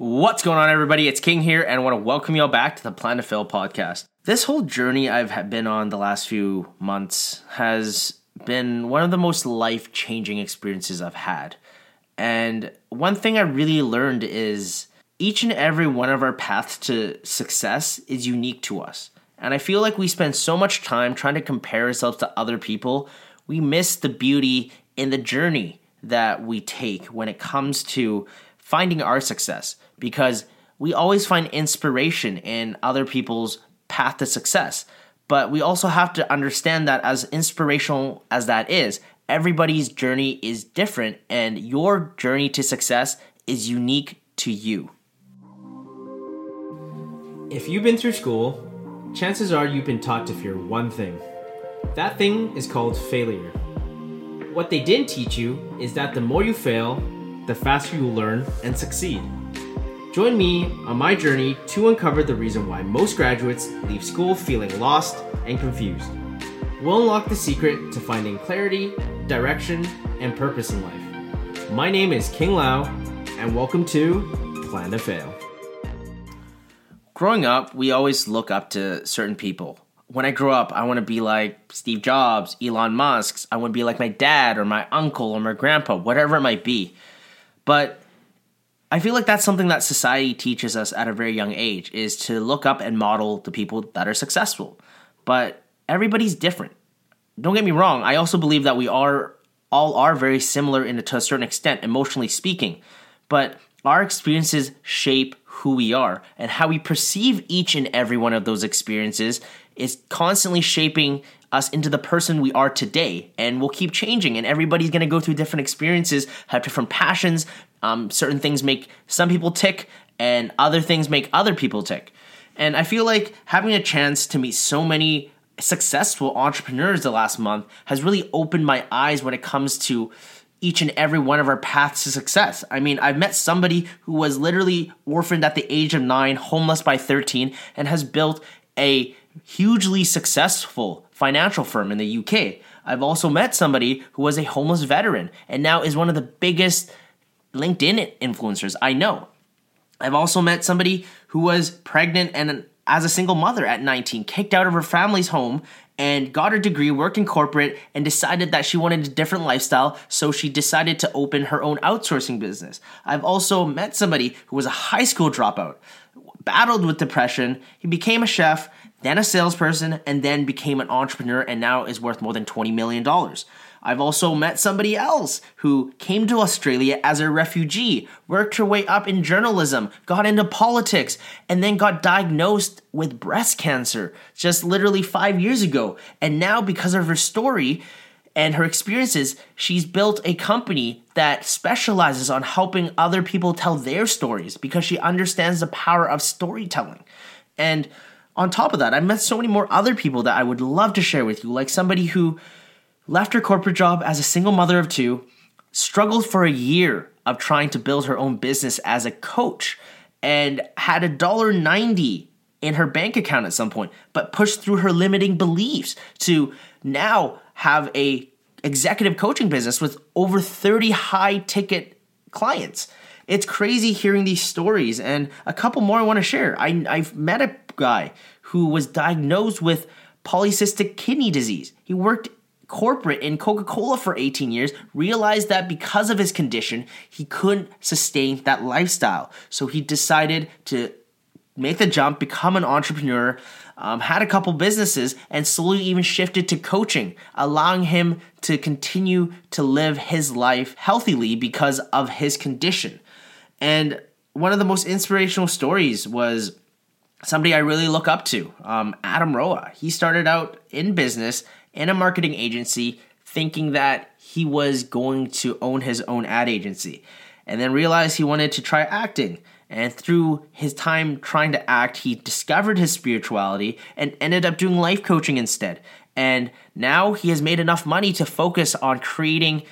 What's going on, everybody? It's King here, and I want to welcome you all back to the Plan to Fail podcast. This whole journey I've been on the last few months has been one of the most life-changing experiences I've had. And one thing I really learned is each and every one of our paths to success is unique to us. And I feel like we spend so much time trying to compare ourselves to other people, we miss the beauty in the journey that we take when it comes to finding our success, because we always find inspiration in other people's path to success. But we also have to understand that as inspirational as that is, everybody's journey is different and your journey to success is unique to you. If you've been through school, chances are you've been taught to fear one thing. That thing is called failure. What they didn't teach you is that the more you fail, the faster you will learn and succeed. Join me on my journey to uncover the reason why most graduates leave school feeling lost and confused. We'll unlock the secret to finding clarity, direction, and purpose in life. My name is King Lau, and welcome to Plan to Fail. Growing up, we always look up to certain people. When I grow up, I want to be like Steve Jobs, Elon Musk. I want to be like my dad or my uncle or my grandpa, whatever it might be. But I feel like that's something that society teaches us at a very young age, is to look up and model the people that are successful. But everybody's different. Don't get me wrong, I also believe that we all are very similar to a certain extent, emotionally speaking. But our experiences shape who we are, and how we perceive each and every one of those experiences is constantly shaping us into the person we are today, and we'll keep changing, and everybody's going to go through different experiences, have different passions. Certain things make some people tick, and other things make other people tick. And I feel like having a chance to meet so many successful entrepreneurs the last month has really opened my eyes when it comes to each and every one of our paths to success. I mean, I've met somebody who was literally orphaned at the age of 9, homeless by 13, and has built a hugely successful financial firm in the UK. I've also met somebody who was a homeless veteran and now is one of the biggest LinkedIn influencers I know. I've also met somebody who was pregnant and as a single mother at 19, kicked out of her family's home and got her degree, worked in corporate, and decided that she wanted a different lifestyle, so she decided to open her own outsourcing business. I've also met somebody who was a high school dropout, battled with depression, he became a chef, then a salesperson, and then became an entrepreneur, and now is worth more than $20 million. I've also met somebody else who came to Australia as a refugee, worked her way up in journalism, got into politics, and then got diagnosed with breast cancer just literally 5 years ago. And now, because of her story and her experiences, she's built a company that specializes on helping other people tell their stories because she understands the power of storytelling. And on top of that, I've met so many more other people that I would love to share with you, like somebody who left her corporate job as a single mother of 2, struggled for a year of trying to build her own business as a coach, and had $1.90 in her bank account at some point, but pushed through her limiting beliefs to now have a executive coaching business with over 30 high-ticket clients. It's crazy hearing these stories, and a couple more I want to share. I've met a guy who was diagnosed with polycystic kidney disease. He worked corporate in Coca-Cola for 18 years, realized that because of his condition, he couldn't sustain that lifestyle. So he decided to make the jump, become an entrepreneur, had a couple businesses, and slowly even shifted to coaching, allowing him to continue to live his life healthily because of his condition. And one of the most inspirational stories was somebody I really look up to, Adam Roa. He started out in business in a marketing agency thinking that he was going to own his own ad agency, and then realized he wanted to try acting. And through his time trying to act, he discovered his spirituality and ended up doing life coaching instead. And now he has made enough money to focus on creating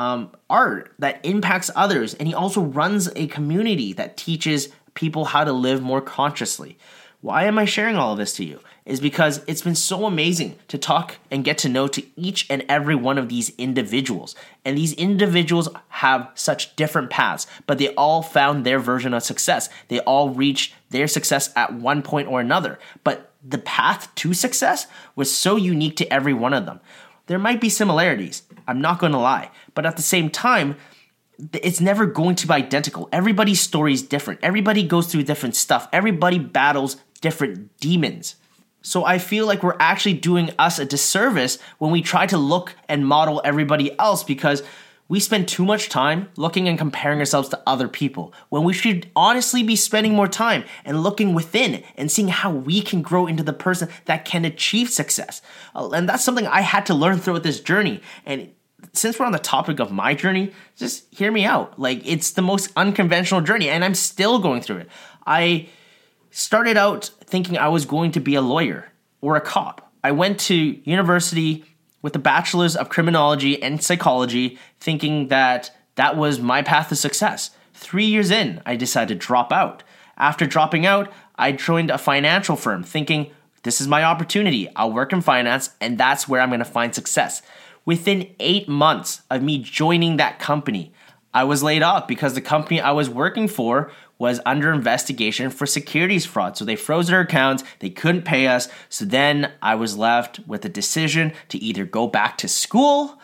art that impacts others. And he also runs a community that teaches people how to live more consciously. Why am I sharing all of this to you? Is because it's been so amazing to talk and get to know to each and every one of these individuals. And these individuals have such different paths, but they all found their version of success. They all reached their success at one point or another. But the path to success was so unique to every one of them. There might be similarities, I'm not going to lie, but at the same time, it's never going to be identical. Everybody's story is different. Everybody goes through different stuff. Everybody battles different demons. So I feel like we're actually doing us a disservice when we try to look and model everybody else, because we spend too much time looking and comparing ourselves to other people when we should honestly be spending more time and looking within and seeing how we can grow into the person that can achieve success. And that's something I had to learn throughout this journey. And since we're on the topic of my journey, just hear me out. Like, it's the most unconventional journey, and I'm still going through it. I started out thinking I was going to be a lawyer or a cop. I went to university with a bachelor's of criminology and psychology, thinking that that was my path to success. 3 years in, I decided to drop out. After dropping out, I joined a financial firm, thinking this is my opportunity. I'll work in finance, and that's where I'm going to find success. Within 8 months of me joining that company, I was laid off because the company I was working for was under investigation for securities fraud. So they froze their accounts, they couldn't pay us. So then I was left with a decision to either go back to school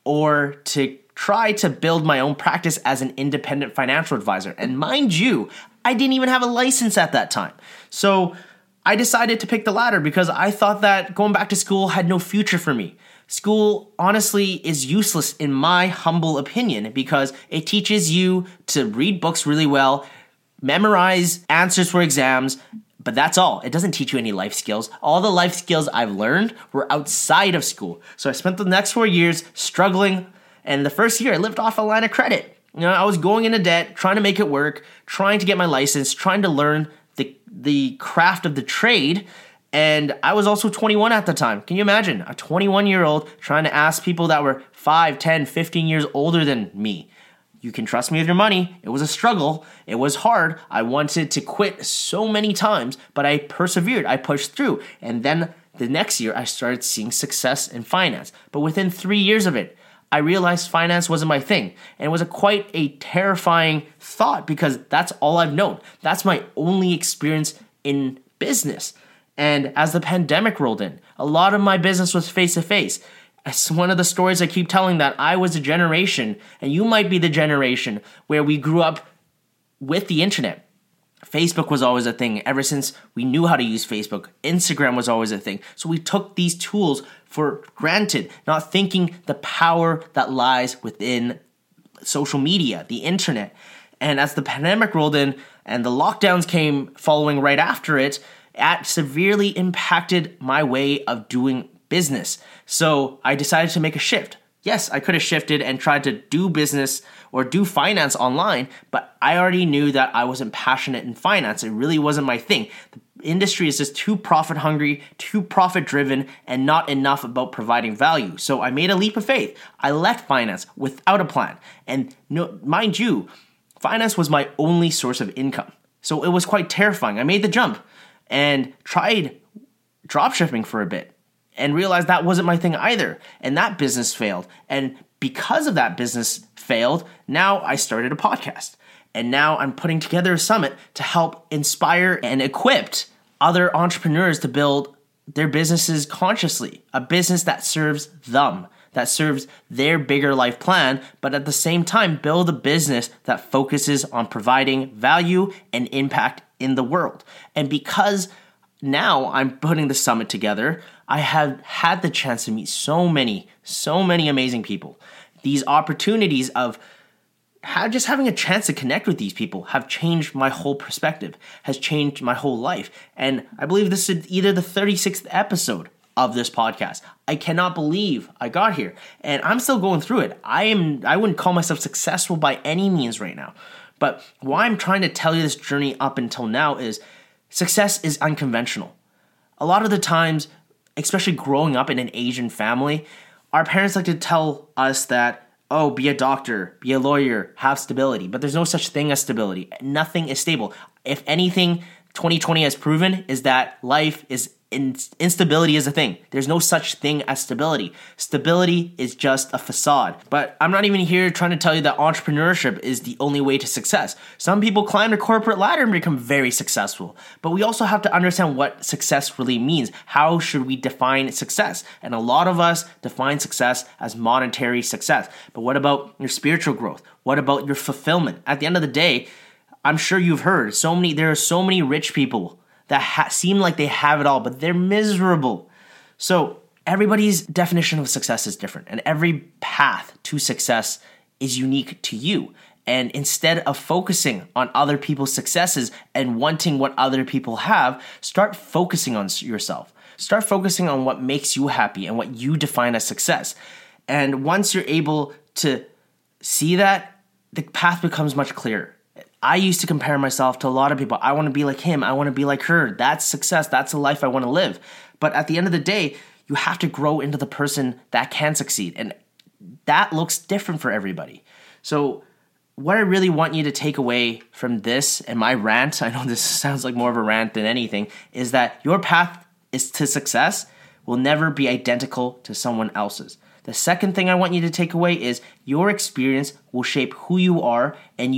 or to try to build my own practice as an independent financial advisor. And mind you, I didn't even have a license at that time. So I decided to pick the latter because I thought that going back to school had no future for me. School, honestly, is useless in my humble opinion because it teaches you to read books really well, memorize answers for exams, but that's all. It doesn't teach you any life skills. All the life skills I've learned were outside of school. So I spent the next 4 years struggling, and the first year I lived off a line of credit. You know, I was going into debt, trying to make it work, trying to get my license, trying to learn the craft of the trade. And I was also 21 at the time. Can you imagine? A 21-year-old trying to ask people that were 5, 10, 15 years older than me. You can trust me with your money. It was a struggle. It was hard. I wanted to quit so many times, but I persevered. I pushed through. And then the next year, I started seeing success in finance. But within 3 years of it, I realized finance wasn't my thing. And it was quite a terrifying thought because that's all I've known. That's my only experience in business. And as the pandemic rolled in, a lot of my business was face-to-face. It's one of the stories I keep telling that I was a generation, and you might be the generation, where we grew up with the internet. Facebook was always a thing ever since we knew how to use Facebook. Instagram was always a thing. So we took these tools for granted, not thinking the power that lies within social media, the internet. And as the pandemic rolled in and the lockdowns came following right after it severely impacted my way of doing business. So I decided to make a shift. Yes, I could have shifted and tried to do business or do finance online, but I already knew that I wasn't passionate in finance. It really wasn't my thing. The industry is just too profit hungry, too profit driven, and not enough about providing value. So I made a leap of faith. I left finance without a plan. And mind you, finance was my only source of income. So it was quite terrifying. I made the jump and tried dropshipping for a bit and realized that wasn't my thing either. And that business failed. And because of that business failed, now I started a podcast. And now I'm putting together a summit to help inspire and equip other entrepreneurs to build their businesses consciously. A business that serves them, that serves their bigger life plan, but at the same time, build a business that focuses on providing value and impact in the world. And because now I'm putting the summit together, I have had the chance to meet so many amazing people. These opportunities of just having a chance to connect with these people have changed my whole perspective, has changed my whole life. And I believe this is either the 36th episode of this podcast. I cannot believe I got here, and I'm still going through it. I wouldn't call myself successful by any means right now. But why I'm trying to tell you this journey up until now is success is unconventional. A lot of the times, especially growing up in an Asian family, our parents like to tell us that, oh, be a doctor, be a lawyer, have stability. But there's no such thing as stability. Nothing is stable. If anything, 2020 has proven is that life is instability is a thing. There's no such thing as stability. Stability is just a facade. But I'm not even here trying to tell you that entrepreneurship is the only way to success. Some people climb the corporate ladder and become very successful. But we also have to understand what success really means. How should we define success? And a lot of us define success as monetary success. But what about your spiritual growth? What about your fulfillment? At the end of the day, I'm sure you've heard there are so many rich people that seem like they have it all, but they're miserable. So everybody's definition of success is different, and every path to success is unique to you. And instead of focusing on other people's successes and wanting what other people have, start focusing on yourself. Start focusing on what makes you happy and what you define as success. And once you're able to see that, the path becomes much clearer. I used to compare myself to a lot of people. I want to be like him. I want to be like her. That's success. That's the life I want to live. But at the end of the day, you have to grow into the person that can succeed. And that looks different for everybody. So what I really want you to take away from this and my rant, I know this sounds like more of a rant than anything, is that your path is to success will never be identical to someone else's. The second thing I want you to take away is your experience will shape who you are and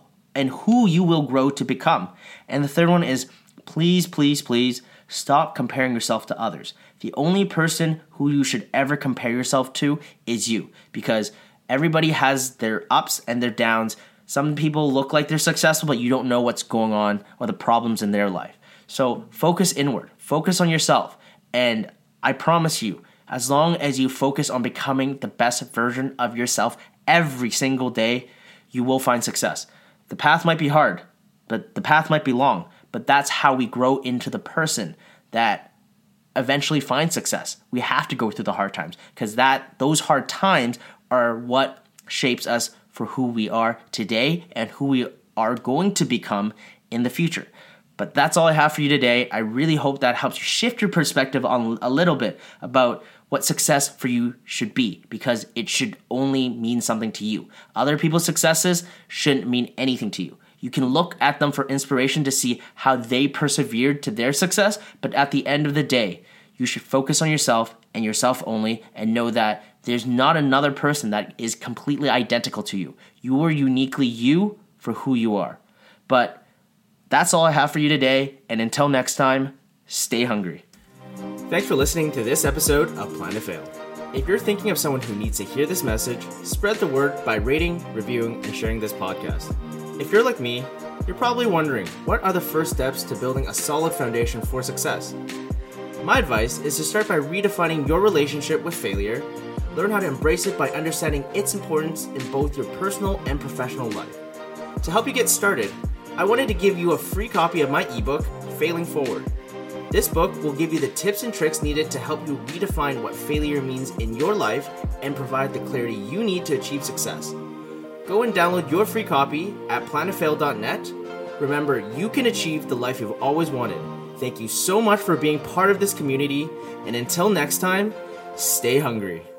who you will grow to become. And the third one is please, please, please stop comparing yourself to others. The only person who you should ever compare yourself to is you, because everybody has their ups and their downs. Some people look like they're successful, but you don't know what's going on or the problems in their life. So focus inward, focus on yourself. And I promise you, as long as you focus on becoming the best version of yourself every single day, you will find success. The path might be hard, but the path might be long, but that's how we grow into the person that eventually finds success. We have to go through the hard times because those hard times are what shapes us for who we are today and who we are going to become in the future. But that's all I have for you today. I really hope that helps you shift your perspective on a little bit about what success for you should be, because it should only mean something to you. Other people's successes shouldn't mean anything to you. You can look at them for inspiration to see how they persevered to their success, but at the end of the day, you should focus on yourself and yourself only and know that there's not another person that is completely identical to you. You are uniquely you for who you are. But that's all I have for you today, and until next time, stay hungry. Thanks for listening to this episode of Plan to Fail. If you're thinking of someone who needs to hear this message, spread the word by rating, reviewing, and sharing this podcast. If you're like me, you're probably wondering, what are the first steps to building a solid foundation for success? My advice is to start by redefining your relationship with failure, learn how to embrace it by understanding its importance in both your personal and professional life. To help you get started, I wanted to give you a free copy of my ebook, Failing Forward. This book will give you the tips and tricks needed to help you redefine what failure means in your life and provide the clarity you need to achieve success. Go and download your free copy at plantofail.net. Remember, you can achieve the life you've always wanted. Thank you so much for being part of this community, and until next time, stay hungry.